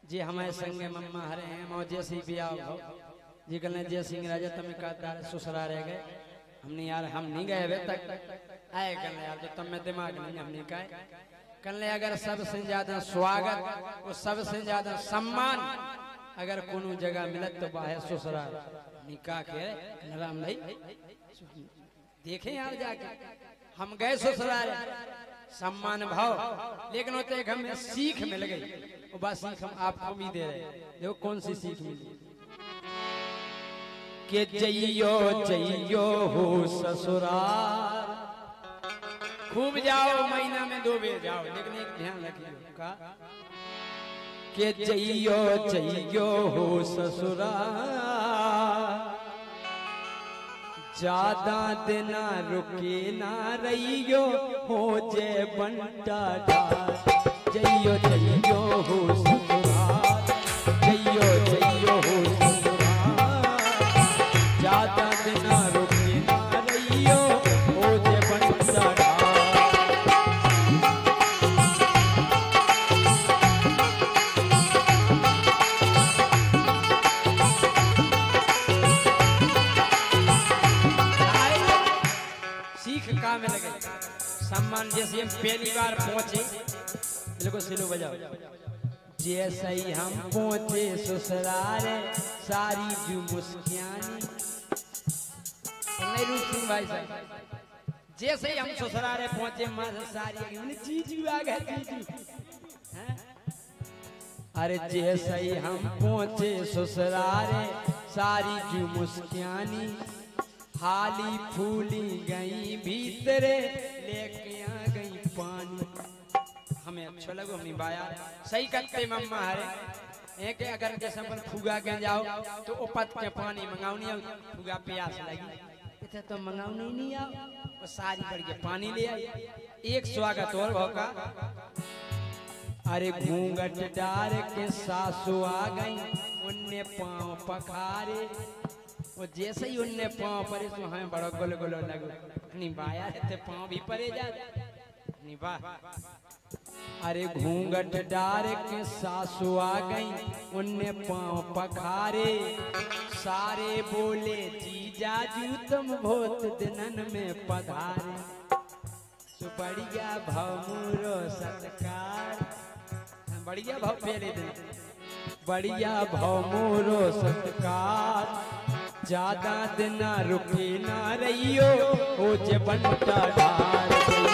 जे हमारे संगे मम्मा हरे हैं मौ जैसी भी आओ जी कल जय सिंह राजा तमें का ससुरा रह गए हमने यार हम नहीं गए अभी तक आए कल यार तो तब में दिमाग नहीं हमने कहा कल अगर सबसे ज्यादा स्वागत और सबसे ज्यादा सम्मान अगर कोनो जगह मिलत तो बाहर ससुरा निकाह के राम भाई देखे यार जाके हम गए ससुराल सम्मान भाव लेकिन होते एक हमें सीख मिल गई और बस सीख हम आपको भी दे रहे देखो कौन सी सीख मिली के जइयो हो ससुराल खूब जाओ महीना में 2 बेर जाओ लेकिन एक ध्यान रखियो का के जइयो हो ससुराल ज्यादा दिन रुके ना रहियो हो जे बंटा जइयो हो ससुराल जइयो हो ससुराल ज्यादा दिन रुके ना रहियो हो जे बंटा में लगे सम्मान जैसे हम पहली बार पहुंचे बिल्कुल सिलो बजाओ जैसे ही हम पहुंचे ससुराल सारी जो मुस्कियानी सिंह भाई साहब जैसे ही हम ससुराल पहुंचे मां सारी जीजू आ गए जीजू अरे जैसे ही हम पहुंचे ससुराल सारी जो मुस्कियानी हाली फूली गई भीतरे लेके आ गई पानी हमें अच्छा लगा हमने बाया सही करते मम्मा हरे एक अगर जैसे अपन फुगा के जाओ तो उपत के पानी मंगाओ नहीं फुगा प्यास लगी इतना तो मंगाओ नहीं आओ वो सारी भर के पानी ले आई एक स्वागत और भौका अरे घूंघट डार के सासू आ गई उनने पांव पखारे वो जैसे ही उनने पांव परे तो हमें बड़ा गोल गोल लगो नहीं बाया रहते पांव भी परे जा नहीं बा अरे घूंघट डार के सासू आ गई उनने पांव पखारे सारे बोले जीजा जू तुम बहुत दिनन में पधारे बढ़िया भवमुरो सत्कार बढ़िया भाव पहले दिन बढ़िया भवमुरो सत्कार ज्यादा दिन रुके ना रहियो हो जे बंटा डार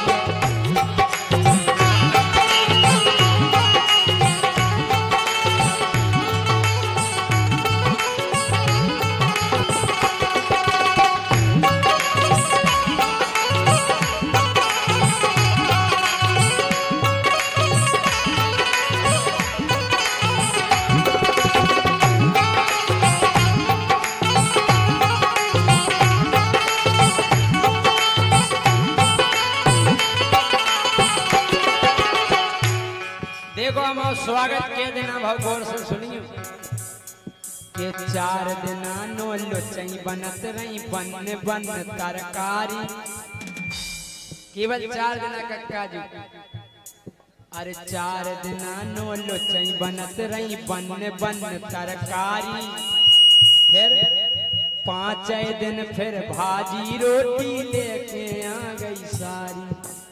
स्वागत के देना भाव गौर से सुनियो के 4 दिना नो लोचई बनत रही बन तरकारी केवल 4 दिना कक्का जी अरे 4 दिना नो लोचई बनत रही बन तरकारी फिर 5 दिन फिर भाजी रोटी लेके आ गई सारी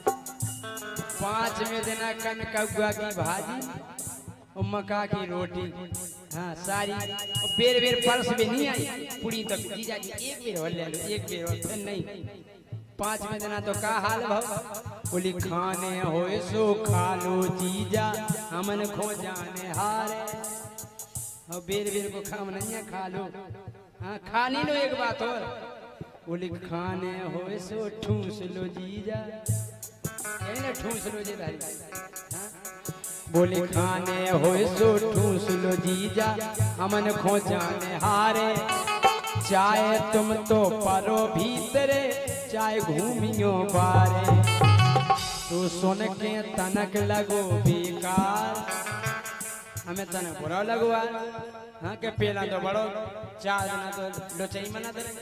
5वें दिन कन कौआ की भाजी और मक्का की रोटी हाँ सारी और बेर बेर परस भी नहीं आई पूरी तक जीजा जी एक बेर और ले लो एक बेर और फिर नहीं 5वें दिन तो का हाल भाव बोली खाने होए सो खा लो जीजा हमन खो जाने हारे और बेर बेर को खाम नहीं खा लो हाँ खा नहीं लो एक बात और बोली खाने होए सो ठूस लो जीजा ठूस लो जी हाँ? बोले खाने होए सो ठूस लो जीजा हमन खो जाने हारे चाहे तुम तो परो भीतरे चाहे घूमियो बारे तो सुन के तनक लगो बेकार हमें तनक बुरा लगो हाँ के पेला तो बड़ो 4 दिन तो लोचई मना दे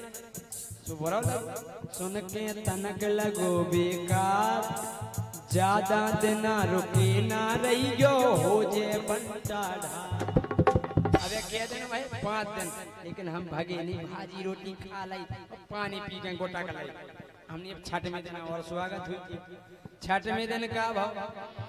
सुन के तनक लगो बेकार ज्यादा दिन रुके ना रहियो हो जे बंटा ढा 5 दिन, लेकिन हम भगे नहीं, भाजी रोटी खा लाई, पानी पी के गोटा का लाई। हमने छठ में दिन और स्वागत हुई। छठ में दिन का भाव,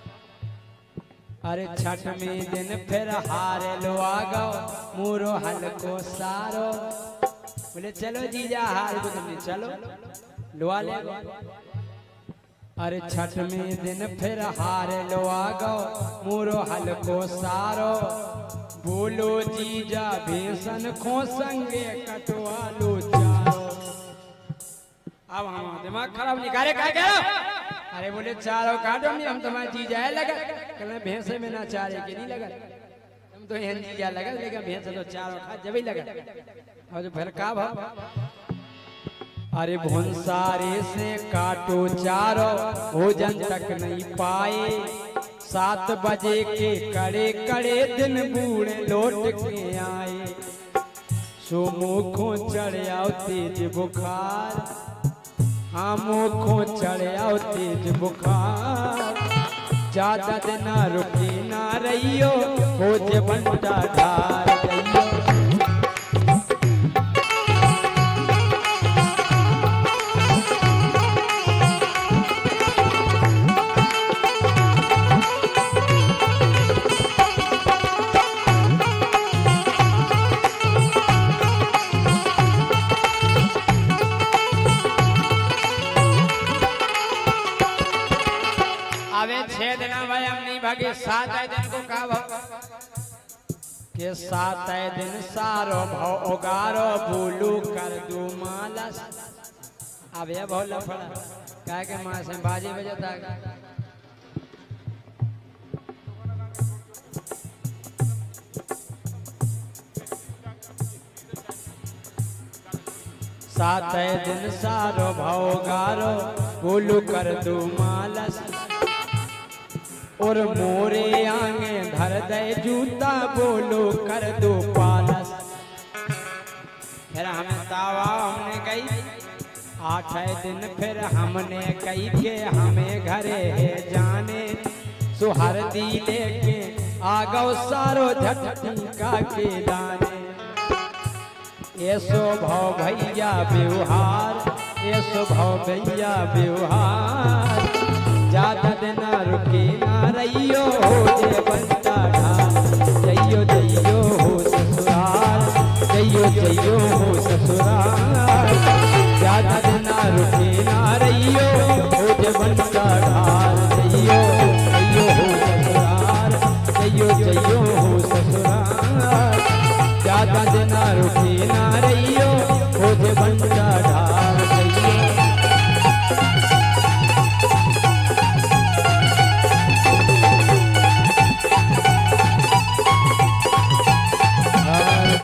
अरे छठ में दिन फिर हारे लो आगो मूरो हलको सारो। बोले चलो जीजा हार को तुमने चलो लुआ ले। अरे छठ में दिन फिर हारे लो आगो मूरो हलको सारो। बोलो जीजा बेसन खो संगे कटवा लो चारो। अब हम दिमाग खराब नहीं करे क्या कह। अरे बोले चारों काटो नहीं, हम तुम्हारे जीजा है लगा, कहना भैंसे में ना चारे के नहीं लगा, तुम तो यहाँ जीजा लगा, लेकिन भैंस तो चारों खा जब ही लगा। और फिर का भाव, अरे भुनसारे से काटो चारों भोजन तक नहीं पाए। 7 बजे के कड़े कड़े दिन बूढ़े लौट के आए। सो मुखों चढ़ आओ तेज बुखार, हाँ मुखों चढ़ आओ तेज बुखार। ज्यादा दिन रुकी ना रहियो हो जे बंटा ढार रहियो। अबे 6 दिन भाई हम नहीं भागे, 7 दिन को का भाव के 7 दिन सारो भाव उगारो बोलू कर दू मालस। अब ये बहुत लफड़ा क्या के माँ से बाजी बजता। 7 दिन सारो भाव गारो बोलू कर दू मालस। और मोरे आंगे धर दे जूता बोलो कर दो पालस। फिर हमें तावा हमने कही 8 दिन फिर हमने कही के हमें घरे है जाने। सुहर दी लेके आगो सारो झटका के दाने। ये स्वभाव भैया व्यवहार, ये स्वभाव भैया व्यवहार। ज्यादा दिन रुके ना रहियो हो जे बंटा ढार। जइयो जइयो हो ससुराल, जइयो जइयो हो ससुराल। ज्यादा दिन रुके ना रहियो हो जे बंटा ढार। जइयो जइयो हो ससुराल, जइयो जइयो हो ससुराल। ज्यादा दिन रुके ना रहियो हो जे बंटा ढार।